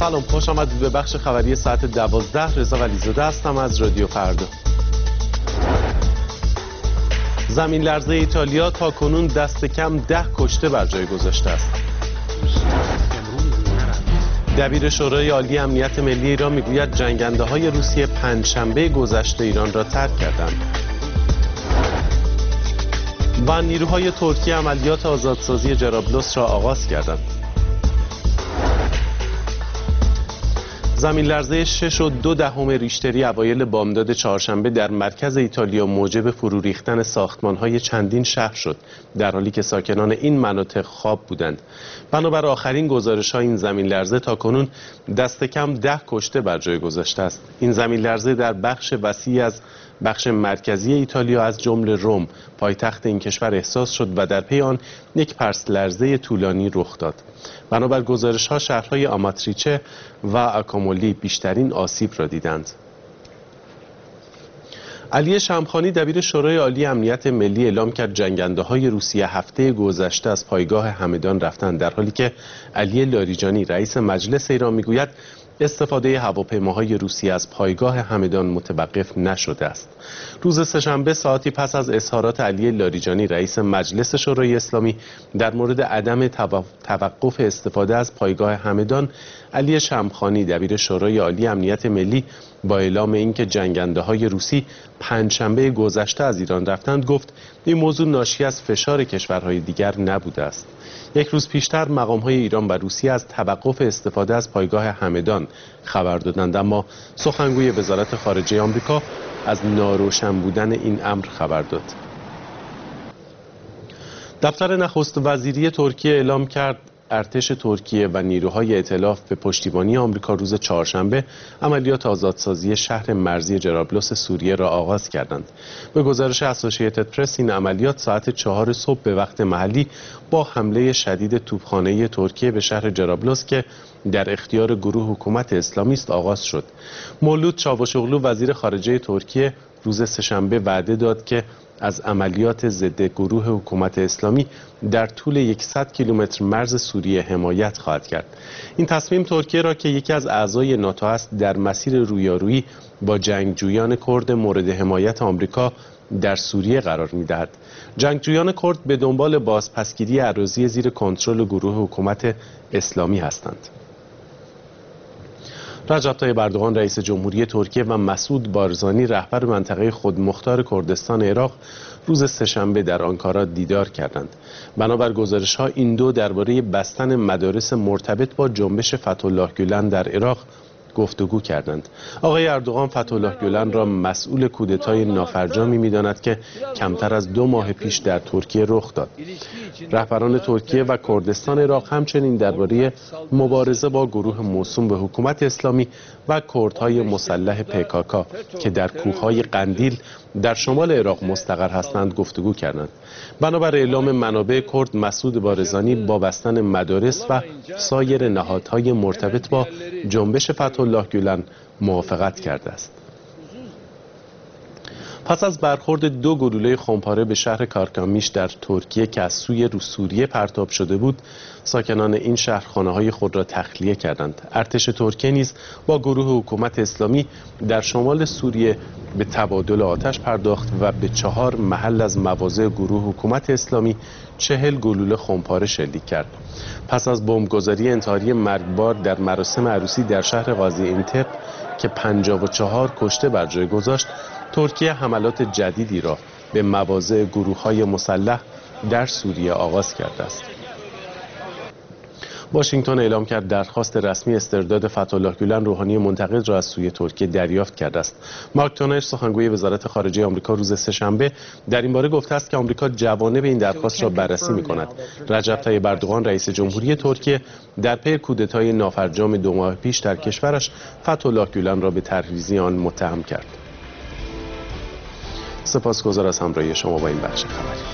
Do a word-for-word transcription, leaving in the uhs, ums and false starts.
سلام، خوش آمدید به بخش خبری ساعت دوازده. رضا ولیزاده هستم از رادیو فردا. زمین لرزه ایتالیا تا کنون دست کم ده کشته بر جای گذاشته است. دبیر شورای عالی امنیت ملی ایران میگوید جنگنده های روسیه پنجشنبه گذشته ایران را ترک کردند. و نیروهای ترکیه عملیات آزادسازی جرابلس را آغاز کردند. زمین لرزه شش و دو دهم ریشتری اوایل بامداد چهارشنبه در مرکز ایتالیا موجب فرو ریختن ساختمان‌های چندین شهر شد، در حالی که ساکنان این مناطق خواب بودند. بنابر آخرین گزارش‌های این زمین لرزه تاکنون دست کم ده کشته بر جای گذاشته است. این زمین لرزه در بخش وسیعی از بخش مرکزی ایتالیا از جمله روم، پایتخت این کشور احساس شد و در پی آن یک پرس لرزه طولانی رخ داد. بنابر گزارش‌ها شهرهای آماتریچه و آکامولی بیشترین آسیب را دیدند. علی شمخانی دبیر شورای عالی امنیت ملی اعلام کرد جنگنده‌های روسیه هفته گذشته از پایگاه همدان رفتند، در حالی که علی لاریجانی رئیس مجلس ایران میگوید استفاده هواپیماهای روسیه از پایگاه همدان متوقف نشده است. روز سه‌شنبه ساعتی پس از اظهارات علی لاریجانی رئیس مجلس شورای اسلامی در مورد عدم توقف استفاده از پایگاه همدان، علی شمخانی دبیر شورای عالی امنیت ملی با اعلام اینکه جنگنده‌های روسی پنجشنبه گذشته از ایران رفتند گفت این موضوع ناشی از فشار کشورهای دیگر نبوده است. یک روز پیشتر مقام‌های ایران و روسیه از توقف استفاده از پایگاه همدان خبر دادند، اما سخنگوی وزارت خارجه آمریکا از ناروشن بودن این امر خبر داد. دفتر نخست وزیری ترکیه اعلام کرد ارتش ترکیه و نیروهای ائتلاف به پشتیبانی آمریکا روز چهارشنبه عملیات آزادسازی شهر مرزی جرابلس سوریه را آغاز کردند. به گزارش اسوسییتد پرس این عملیات ساعت چهار صبح به وقت محلی با حمله شدید توپخانه ترکیه به شهر جرابلس که در اختیار گروه حکومت اسلامی است آغاز شد. مولود چاوشوغلو وزیر خارجه ترکیه روز سه‌شنبه وعده داد که از عملیات ضد گروه حکومت اسلامی در طول صد کیلومتر مرز سوریه حمایت خواهد کرد. این تصمیم ترکیه را که یکی از اعضای ناتو است در مسیر رویارویی با جنگجویان کرد مورد حمایت آمریکا در سوریه قرار می‌دهد. جنگجویان کرد به دنبال بازپسگیری اراضی زیر کنترل گروه حکومت اسلامی هستند. رجب طیب اردوغان رئیس جمهوری ترکیه و مسعود بارزانی رهبر منطقه خودمختار کردستان عراق روز سه‌شنبه در آنکارا دیدار کردند. بنابر گزارش‌ها این دو درباره بستن مدارس مرتبط با جنبش فتح‌الله گولن در عراق گفتگو کردند. آقای اردوغان فتح‌الله گولن را مسئول کودتای نافرجامی می‌داند که کمتر از دو ماه پیش در ترکیه رخ داد. رهبران ترکیه و کردستان عراق همچنین درباره مبارزه با گروه موسوم به حکومت اسلامی و کردهای مسلح پیکاکا که در کوههای قندیل در شمال عراق مستقر هستند گفتگو کردند. بنابر اعلام منابع کرد، مسعود بارزانی با بستن مدارس و سایر نهادهای مرتبط با جنبش فتح‌الله گولن موافقت کرده است. پس از برخورد دو گلوله خمپاره به شهر کارکامیش در ترکیه که از سوی سوریه پرتاب شده بود، ساکنان این شهر خانه‌های خود را تخلیه کردند. ارتش ترکیه نیز با گروه حکومت اسلامی در شمال سوریه به تبادل آتش پرداخت و به چهار محل از مواضع گروه حکومت اسلامی چهل گلوله خمپاره شلیک کرد. پس از بمبگذاری انتحاری مرگبار در مراسم عروسی در شهر غازی انتب که پنجاه و چهار کشته بر جای گذاشت، ترکیه حملات جدیدی را به مواضع گروه‌های مسلح در سوریه آغاز کرده است. واشنگتن اعلام کرد درخواست رسمی استرداد فتح‌الله گولن روحانی منتقد را از سوی ترکیه دریافت کرده است. مارک تونر سخنگوی وزارت خارجه آمریکا روز سه‌شنبه در این باره گفته است که آمریکا جوانب این درخواست را بررسی می‌کند. رجب طیب اردوغان رئیس جمهوری ترکیه در پی کودتای نافرجام دو ماه پیش در کشورش فتح‌الله گولن را به تحریضی آن متهم کرد. سپاسگزار از همراهی شما با این بخش خبری.